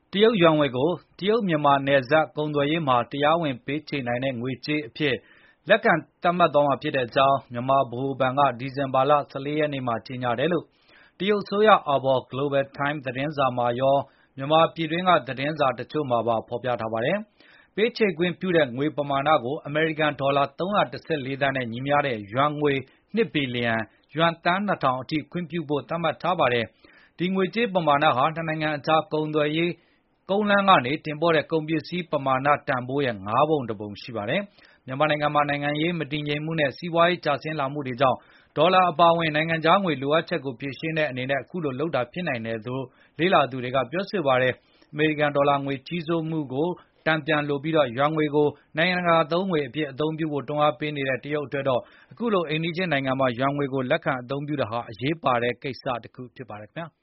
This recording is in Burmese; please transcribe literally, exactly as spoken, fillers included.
တရုတ်ယွမ်ငွေကိုတရုတ်မြန်မာနယ်စပ်ကုန်သွယ်ရေးမှာတရားဝင်ပေးချေနိုင်တဲ့ငွေကြေးအဖြစ်လက်ခံသတ်မှတ်သွားမှာဖြစ်ကြောင်းမြန်မာဗဟိုဘဏ်ကဒီဇင်ဘာလ ၁၄ ရက်နေ့မှာကြေညာတယ်လို့တရုတ်အစိုးရအာဘော် Global Times သတင်းစာမှာရောမြန်မာပြည်တွင်းကသတင်းစာတချို့မှာပါဖေါ်ပြထားပါတယ်။ ပေးချေခွင့်ပြုတဲ့ငွေပမာဏကိုအမေရိကန်ဒေါ်လာ ၃၁၄ သန်းနဲ့ညီမျှတဲ့ယွမ်ငွေ ၂ ဘီလီယံ ယွမ်သန်း ၂ ထောင်အထိခွင့်ပြုဖို့သတ်မှတ်ထားပါတယ်။ ဒီငွေကြေးပမာဏဟာနှစ်နိုင်ငံအကြားကုန်သွယ်ရေးကုန်းလမ်းကနေတင်ပို့တဲ့ကုန်ပစ္စည်းပမာဏတန်ဘိုးရဲ့ငါးပုံတပုံရှိပါတယ်။ မြန်မာနိုင်ငံမှာနိုင်ငံရေးမတည်ငြိမ်မှုနဲ့စီးပွားရေးကျဆင်းလာမှုတွေကြောင့်ဒေါ်လာအပါအဝင်နိုင်ငံခြားငွေလိုအပ်ချက်ကိုဖြည့်ရှင်းတဲ့အနေနဲ့အခုလိုလုပ်တာဖြစ်နိုင်တယ်လို့လေ့လာသူတွေကပြောဆိုပါတယ်။ အမေရိကန်ဒေါ်လာငွေကြီးစိုးမှုကိုတန်ပြန်လိုပြီးယွမ်ငွေကိုနိုင်ငံတကာအသုံးအနှုန်းအဖြစ်အသုံးပြုဖို့တွန်းအားပေးနေတဲ့တရုတ်အတွက်တော့အခုလိုအိမ်နီးချင်းနိုင်ငံမှာယွမ်ငွေကိုလက်ခံအသုံးပြုတာဟာအရေးပါတဲ့ကိစ္စတခုဖြစ်ပါတယ်ခင်ဗျာ။